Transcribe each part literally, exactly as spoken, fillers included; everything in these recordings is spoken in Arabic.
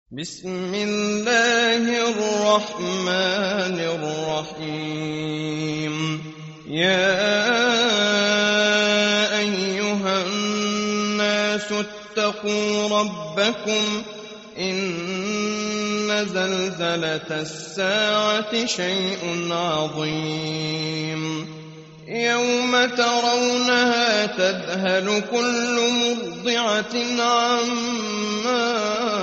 بسم الله الرحمن الرحيم. يا أيها الناس اتقوا ربكم إن زلزلة الساعة شيء عظيم يوم ترونها تذهل كل مرضعة عما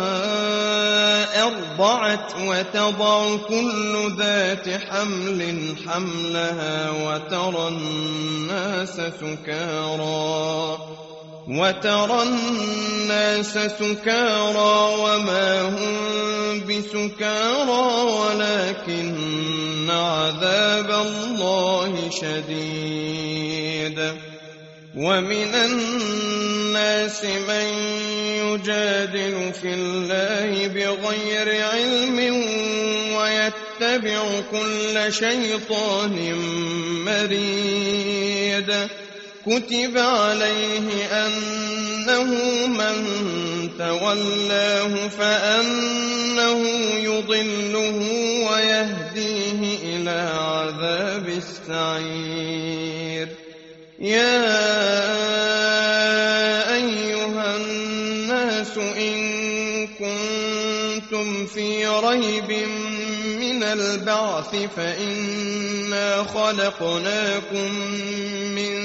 أرضعت وتضع كل ذات حمل حملها وترى الناس سكارى وترى الناس سكارى وما هم بسكارى ولكن عذاب الله شديد. ومن الناس من يجادل في الله بغير علم ويتبع كل شيطان مريد. كتب عليه أنه من تولاه فأنه يضله ويهديه إلى عذاب السعير. يا أيها الناس إن كنتم في ريب من البعث فإنا خلقناكم من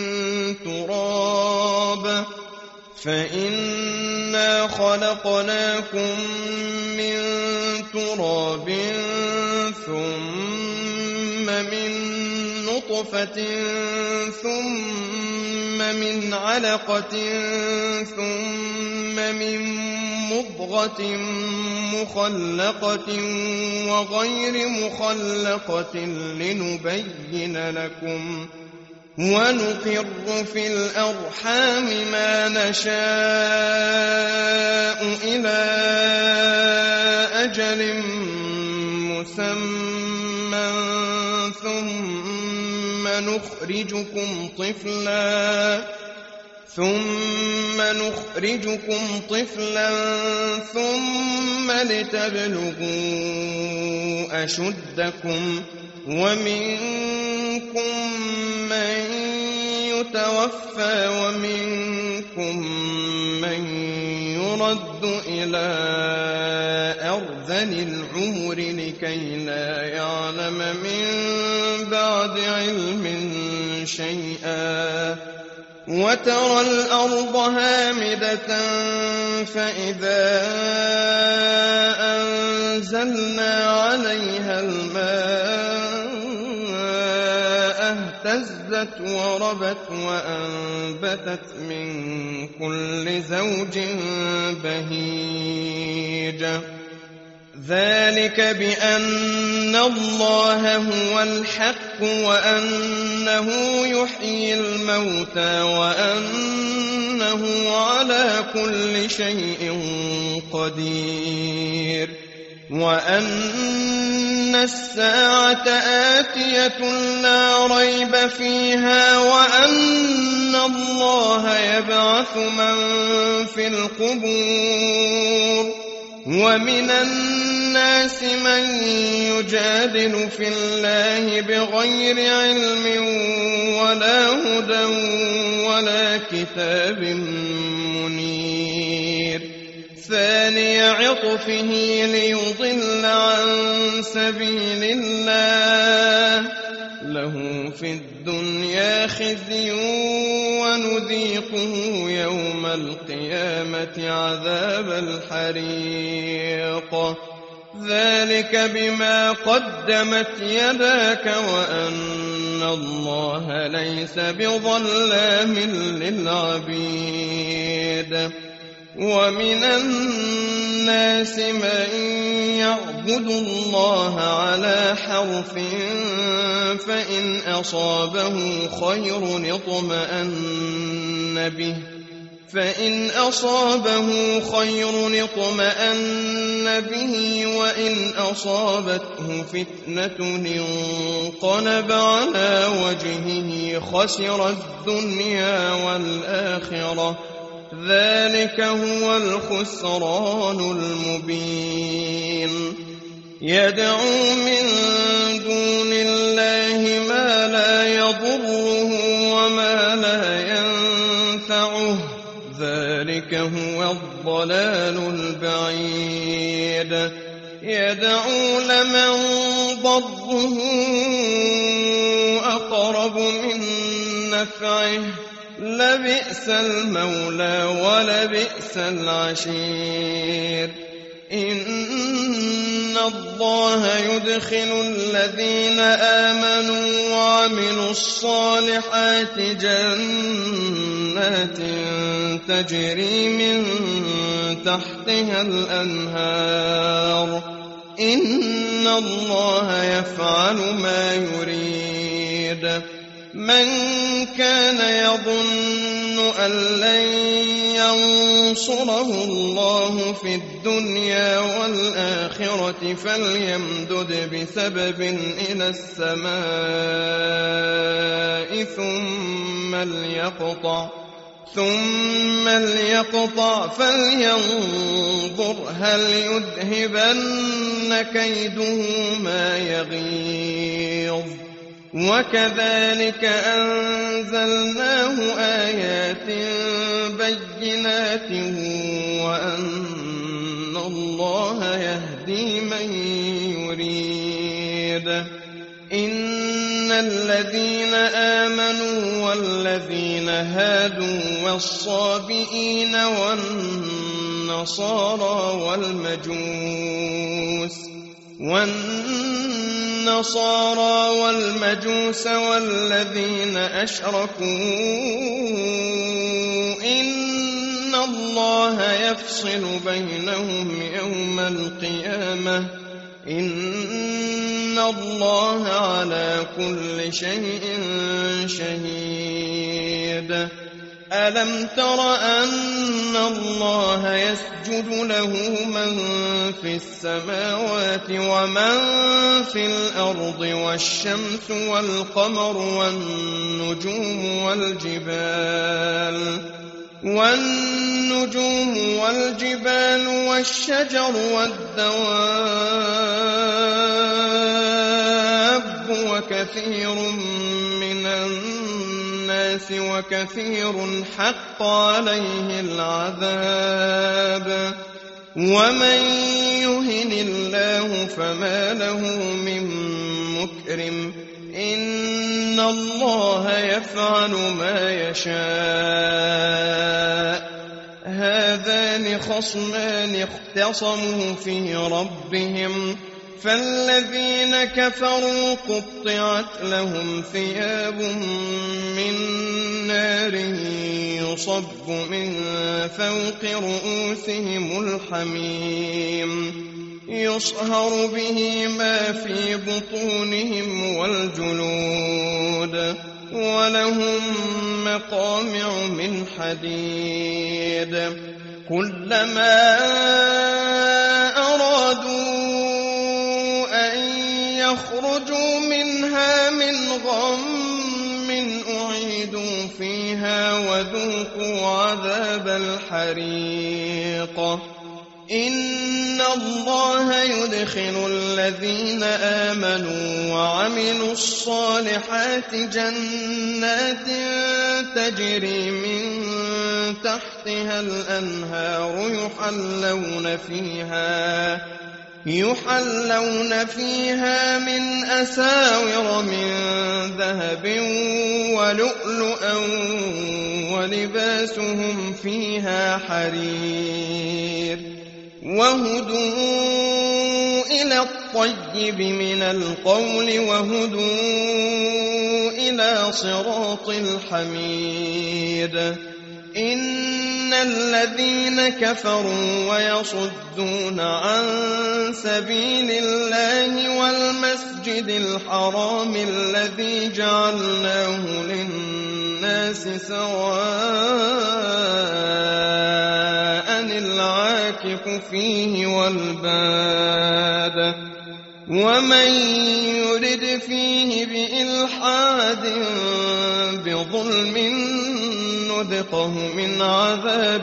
تراب فإنا خلقناكم من تراب ثم من نطفة ثم من علقة ثم من مضغة مخلقة وغير مخلقة لنبين لكم ونقر في الأرحام ما نشاء إلى أجل مسمى ثم نخرجكم طفلا ثم نخرجكم طفلا ثم لتبلغوا أشدكم ومنكم من يتوفى ومنكم من يرد إلى أرذل العمر لكي لا يعلم من بعد علم شيئا. وترى الأرض هامدة فإذا أنزلنا عليها الماء اهتزت وربت وأنبتت من كل زوج بهيج. ذلك بأن الله هو الحق وأنه يحيي الموتى وأنه على كل شيء قدير وأن الساعة آتية لا ريب فيها وأن الله يبعث من في القبور. ومن الناس من يجادل في الله بغير علم ولا هدى ولا كتاب منير. ثاني عطفه ليضل عن سبيل الله له في الدنيا خزي ونذيقه يوم القيامة عذاب الحريق. ذلك بما قدمت يداك وأن الله ليس بظلام للعبيد. ومن الناس من يعبد الله على حرف فإن أصابه خير اطمأن به فإن أصابه خير اطمأن به وإن أصابته فتنة انقلب على وجهه خسر الدنيا والآخرة ذلك هو الخسران المبين يدعو من دون الله ما لا يضره وما لا ينفعه ذلك هو الضلال البعيد يدعو لمن ضره أقرب من نفعه لبئس المولى ولبئس العشير إن الله يدخل الذين آمنوا وعملوا الصالحات جنات تجري من تحتها الأنهار إن الله يفعل ما يريد من كان يظن أن لن ينصره الله في الدنيا والآخرة فليمدد بسبب إلى السماء ثم ليقطع ثم ليقطع فلينظر هل يذهبن كيده ما يغيظ وكذلك أنزلناه آيات بينات وأن الله يهدي من يريد إن الذين آمنوا والذين هادوا والصابئين والنصارى والمجوس والنصارى والمجوس والذين أشركوا إن الله يفصل بينهم يوم القيامة إن الله على كل شيء شهيد ألم تر أن الله يسجد له من في السماوات ومن في الأرض والشمس والقمر والنجوم والجبال والنجوم والجبال والشجر والدواب وكثير من الناس وكثير حق عليه العذاب ومن يهن الله فما له من مكرم إن الله يفعل ما يشاء هذان خصمان اختصموا في ربهم فالذين كفروا قطعت لهم ثياب من نار يصب من فوق رؤوسهم الحميم يصهر به ما في بطونهم والجلود ولهم مقامع من حديد كلما أرادوا أن يخرجوا منها من غم أعيدوا فيها وذوقوا عذاب الحريق إن الله يدخل الذين آمنوا وعملوا الصالحات جنات تجري من تحتها الأنهار يحلون فيها يحلون فيها من أساور من ذهب ولؤلؤا ولباسهم فيها حرير وهدوا إلى الطيب من القول وهدوا إلى صراط الحميد إن الذين كفروا ويصدون عن سبيل الله والمسجد الحرام الذي جعلناه للناس سواء العاكف فيه والباد ومن يرد فيه بإلحاد بظلم نذقه من عذاب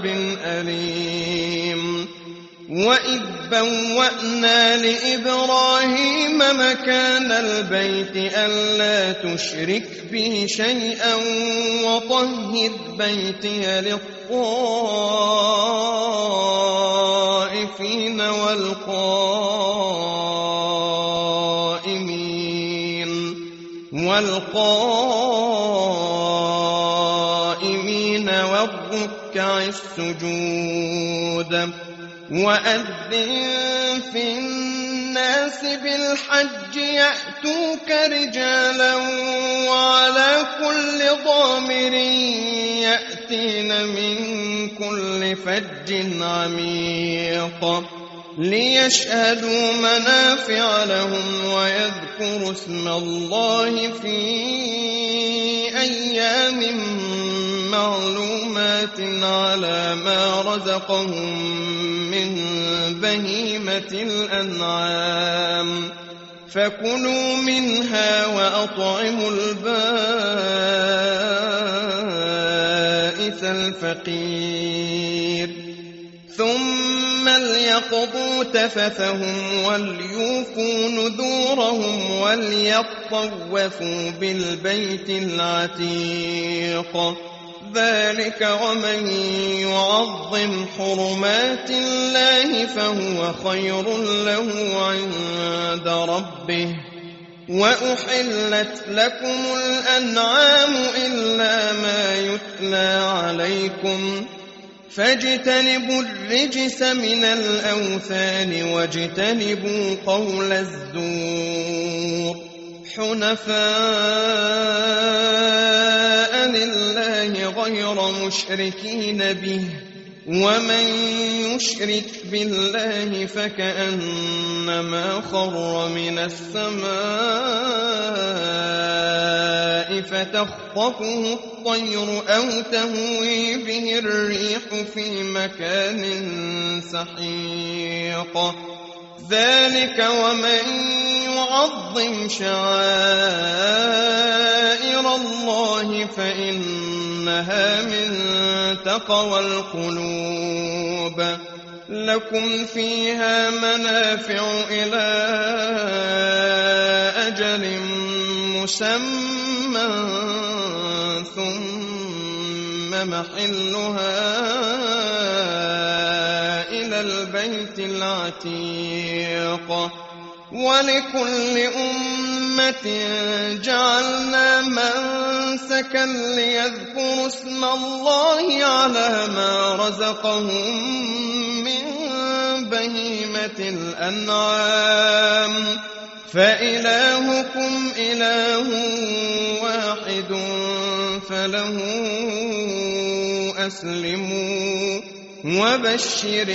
أليم وإذ بوأنا لإبراهيم مكان البيت ألا تشرك بي شيئا وطهر بيتي للطائفين والقائمين والقائمين والركع السجود وأذن في الناس بالحج يأتوك رجالا وعلى كل ضامر يأتين من كل فج عميق ليشهدوا منافع لهم ويذكروا اسم الله في أيام معلومات على ما رزقهم من بهيمة الأنعام فكلوا منها وأطعموا البائس الفقير ثم ليقضوا تفثهم وليوفوا نذورهم وليطوفوا بالبيت العتيق ذلك ومن يعظم حرمات الله فهو خير له عند ربه وأحلت لكم الأنعام إلا ما يتلى عليكم فاجتنبوا الرجس من الأوثان واجتنبوا قول الزور حنفاء لله غير مشركين به ومن يشرك بالله فكأنما خر من السماء فتخطفه الطير أو تهوي به الريح في مكان سحيق ذلك ومن يعظم شعائر الله فإنها من تقوى القلوب لكم فيها منافع إلى أجل مسمى ثم محلها إلى البيت العتيق ولكل أمة جعلنا منسكا ليذكروا اسم الله على ما رزقهم من بهيمة الأنعام فإلهكم إله واحد فله أسلموا وبشر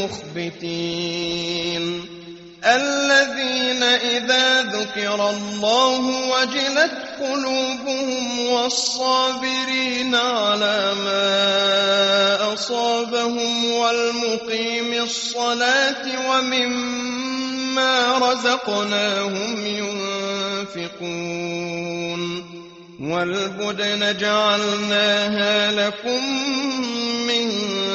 المخبتين الذين إذا ذكر الله وجلت قلوبهم والصابرين على ما أصابهم والمقيم الصلاة ومما رزقناهم ينفقون والبدن جعلناها لكم من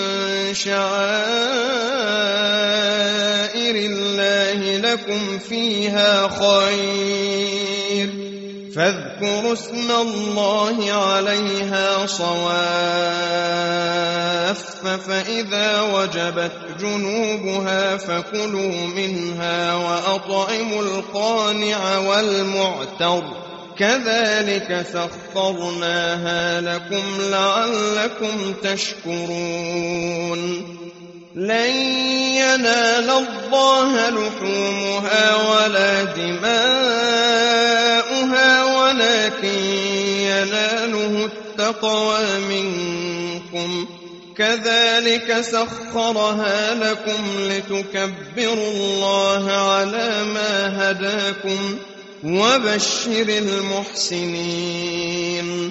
شعائر الله لكم فيها خير فاذكروا اسم الله عليها صواف فإذا وجبت جنوبها فكلوا منها وأطعموا القانع والمعتر كذلك سخرناها لكم لعلكم تشكرون لن ينال الله لحومها ولا دماؤها ولكن يناله التقوى منكم كذلك سخرها لكم لتكبروا الله على ما هداكم وبشر المحسنين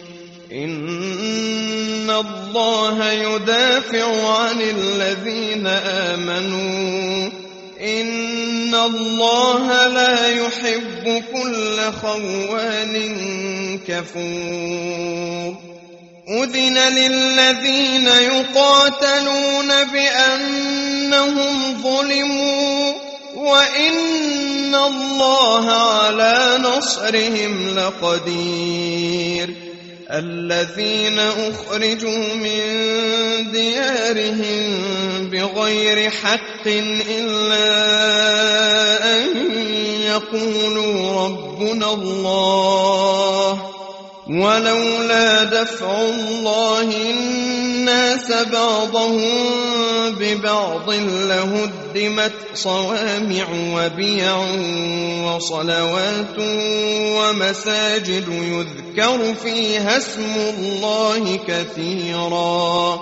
إن الله يدافع عن الذين آمنوا إن الله لا يحب كل خوان كفور أذن للذين يقاتلون بأنهم ظلموا وإن الله على نصرهم لقدير الذين أخرجوا من ديارهم بغير حق إلا أن يقولوا ربنا الله ولولا دفع الله الناس بعضهم ببعض لهدمت صوامع وبيع وصلوات ومساجد يذكر فيها اسم الله كثيرا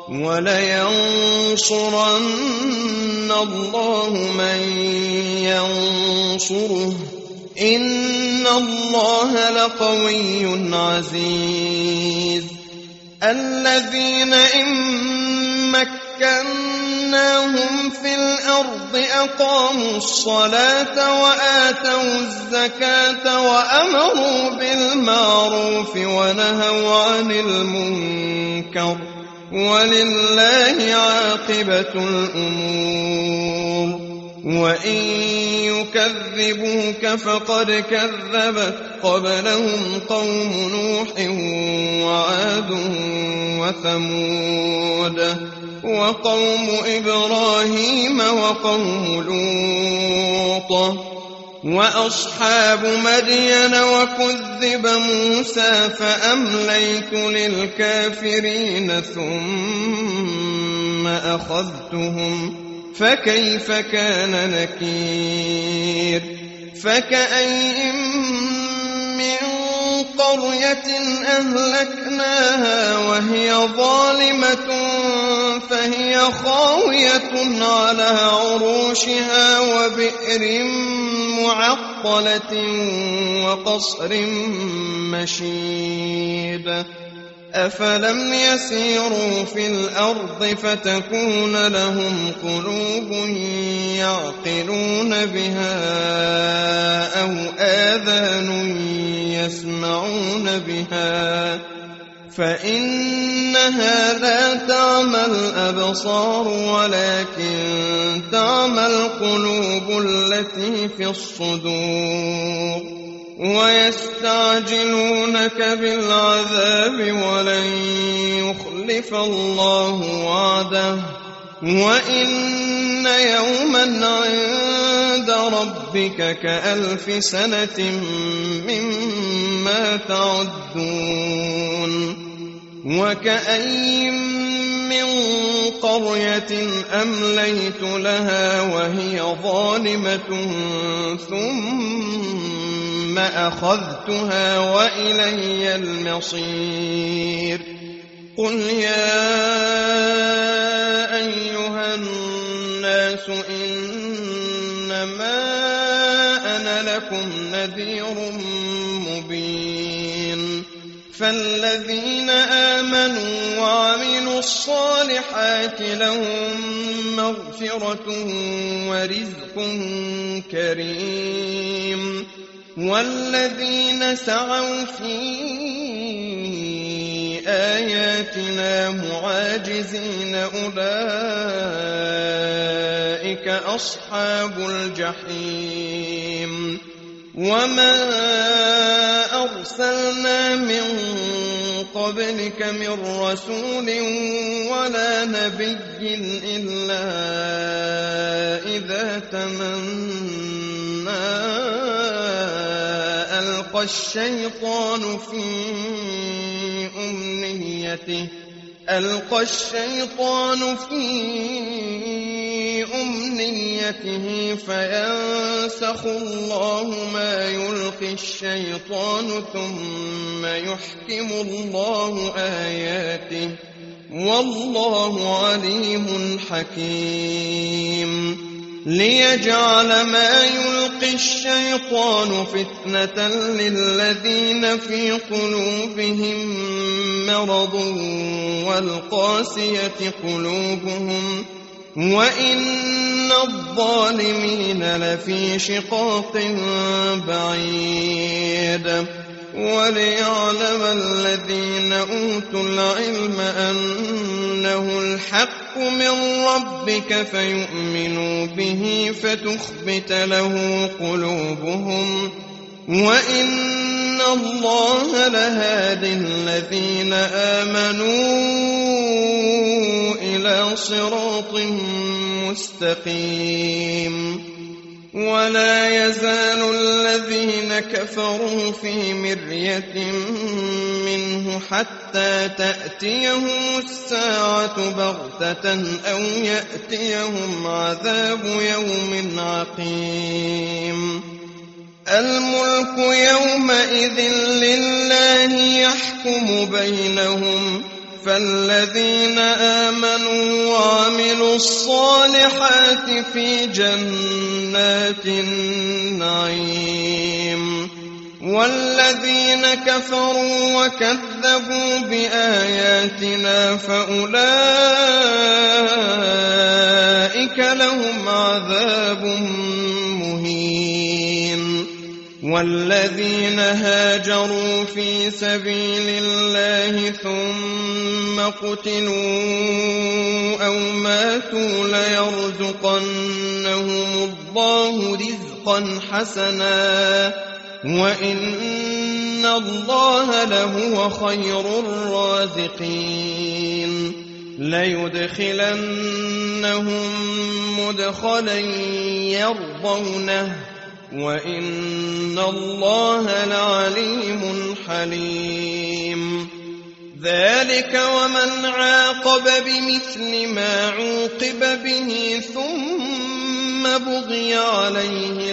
ولينصرن الله من ينصره إن الله لقوي عزيز الذين إن مكناهم في الأرض أقاموا الصلاة وآتوا الزكاة وأمروا بالمعروف ونهوا عن المنكر ولله عاقبة الأمور وإن يكذبوك فقد كذبت قبلهم قوم نوح وعاد وثمود وقوم إبراهيم وقوم لوط وأصحاب مدين وكذب موسى فأمليت للكافرين ثم أخذتهم فكيف كان نكير فكأين من قرية أهلكناها وهي ظالمة فهي خاوية على عروشها وبئر معطلة وقصر مشيد أفلم يسيروا في الأرض فتكون لهم قلوب يعقلون بها أو آذان يسمعون بها فإنها لا تعمى الأبصار ولكن تعمى القلوب التي في الصدور ويستعجلونك بالعذاب ولن يخلف الله وعده وإن يوما عند ربك كألف سنة مما تعدون وكأين من قرية أمليت لها وهي ظالمة ثم أخذتها وإلي المصير قل يا أيها الناس إنما أنا لكم نذير مبين فالذين آمنوا وعملوا الصالحات لهم مغفرة ورزق كريم والذين سعوا في آياتنا معاجزين أولئك أصحاب الجحيم وما أرسلنا من قبلك من رسول ولا نبي إلا إذا تمنى ألقى الشيطان في أمنيته ألقى الشيطان في أمنيته فينسخ الله ما يلقي الشيطان ثم يحكم الله آياته والله عليم حكيم ليجعل ما يلقي الشيطان فتنة للذين في قلوبهم مرض والقاسية قلوبهم وإن الظالمين لفي شقاق بعيد وليعلم الذين أوتوا العلم أنه الحق من ربك فيؤمنوا به فتخبت له قلوبهم وإن الله لهاد الذين آمنوا إلى صراط مستقيم. ولا يزال الذين كفروا في مرية منه حتى تأتيهم الساعة بغتة أو يأتيهم عذاب يوم عقيم. الملك يومئذ لله يحكم بينهم فالذين آمنوا وعملوا الصالحات في جنات النعيم والذين كفروا وكذبوا بآياتنا فأولئك لهم عذاب مهين. والذين هاجروا في سبيل الله ثم قتلوا أو ماتوا ليرزقنهم الله رزقا حسنا وإن الله لهو خير الرازقين. ليدخلنهم مدخلا يرضونه وإن الله لعليم حليم. ذلك ومن عاقب بمثل ما عوقب به ثم بغي عليه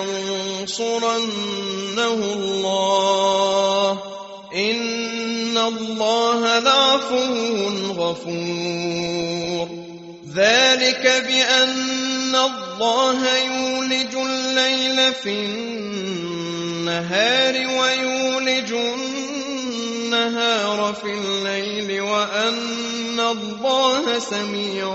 لينصرنه الله إن الله لعفو غفور. ذلك بأن الله يولج الليل في النهار ويولج النهار في الليل وأن الله سميع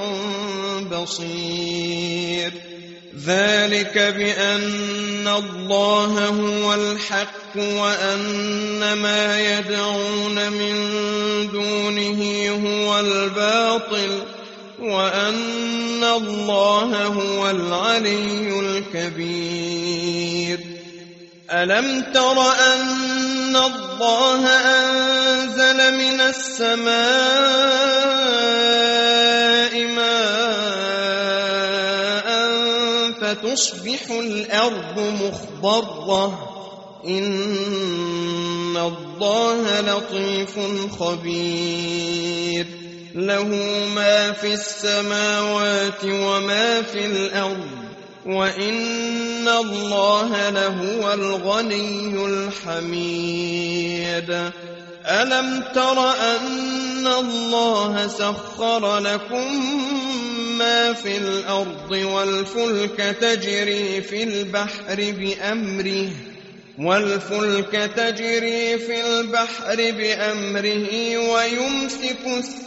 بصير. ذلك بأن الله هو الحق وأن ما يدعون من دونه هو الباطل وأن الله هو العلي الكبير. ألم تر أن الله أنزل من السماء ماء فتصبح الأرض مخضرة إن الله لطيف خبير. له ما في السماوات وما في الأرض وإن الله لهو الغني الحميد. ألم تر أن الله سخر لكم ما في الأرض والفلك تجري في البحر بأمره والفلك تجري في البحر بأمره ويمسك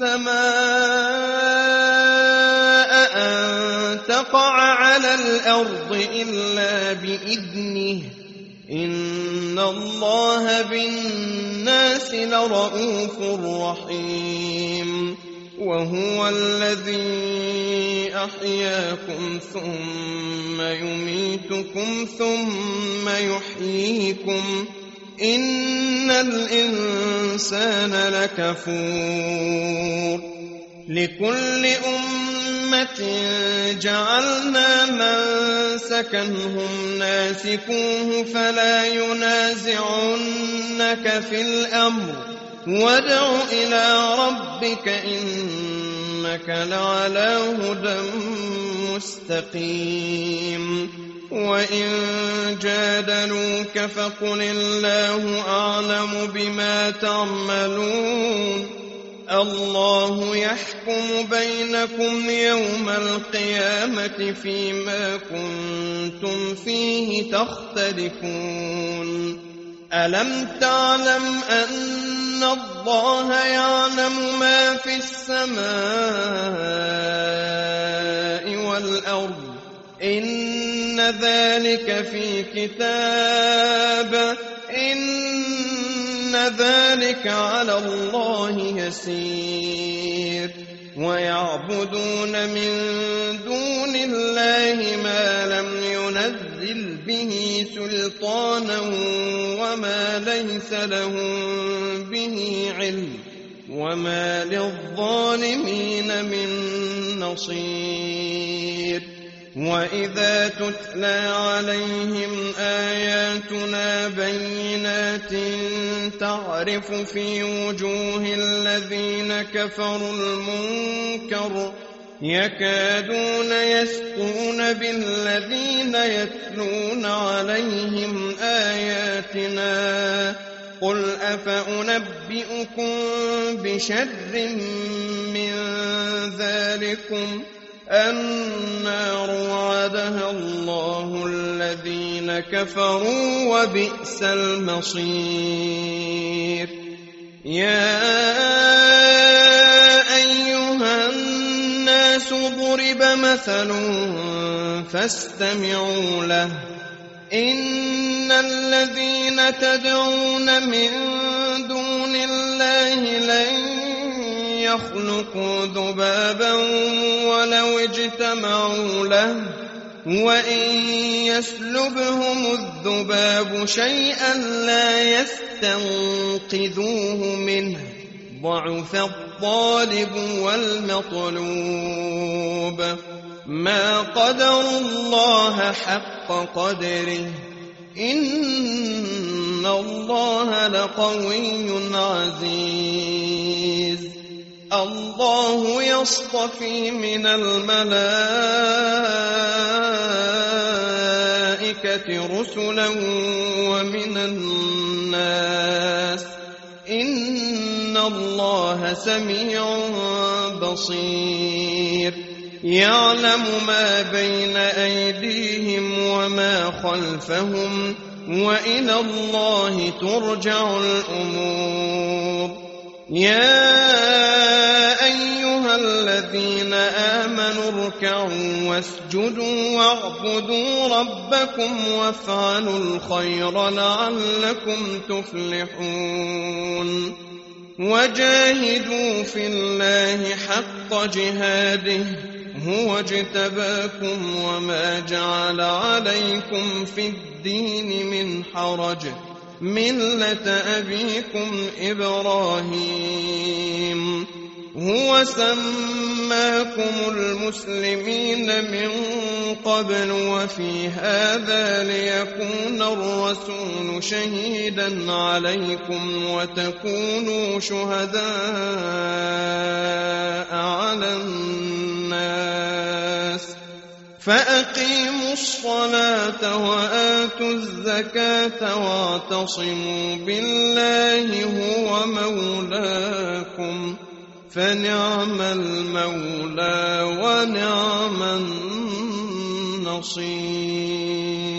السماء أن تقع على الأرض إلا بإذنه إن الله بالناس لرءوف رحيم. وهو الذي أحياكم ثم يميتكم ثم يحييكم إن الإنسان لكفور. لكل أمة جعلنا منسكا هم ناسكوه فلا ينازعنك في الأمر وادع إلى ربك إنك لعلى هدى مستقيم. وإن جادلوك فقل الله أعلم بما تعملون الله يحكم بينكم يوم القيامة فيما كنتم فيه تختلفون. ألم تعلم أن الله يعلم ما في السماء والأرض إن ذلك في كتاب إن ذلك على الله يسير ويعبدون من دون الله ما لم ينزل به سلطانا وما ليس لهم به علم وما للظالمين من نصير وإذا تتلى عليهم آياتنا بينات تعرف في وجوه الذين كفروا المنكر يكادون يسطون بالذين يتلون عليهم آياتنا قل أفأنبئكم بشر من ذلكم النار وعدها الله الذين كفروا وبئس المصير يا أيها الناس ضرب مثل فاستمعوا له إن الذين تدعون من دون الله لن يخلقوا ذبابا ولو اجتمعوا له وإن يسلبهم الذباب شيئا لا يستنقذوه منه ضعف الطالب والمطلوب ما قدروا الله حق قدره إن الله لقوي عزيز الله يصطفي من الملائكة رسلا ومن الناس إن الله سميع بصير يعلم ما بين أيديهم وما خلفهم وإلى الله ترجع الأمور يا أيها الذين آمنوا اركعوا واسجدوا واعبدوا ربكم وافعلوا الخير لعلكم تفلحون وجاهدوا في الله حق جهاده هو اجتباكم وما جعل عليكم في الدين من حرج ملة أبيكم إبراهيم هو سماكم المسلمين من قبل وفي هذا ليكون الرسول شهيدا عليكم وتكونوا شهداء على الناس فأقيموا الصلاة وآتوا الزكاة واعتصموا بالله هو مولاكم فنعم المولى ونعم النصير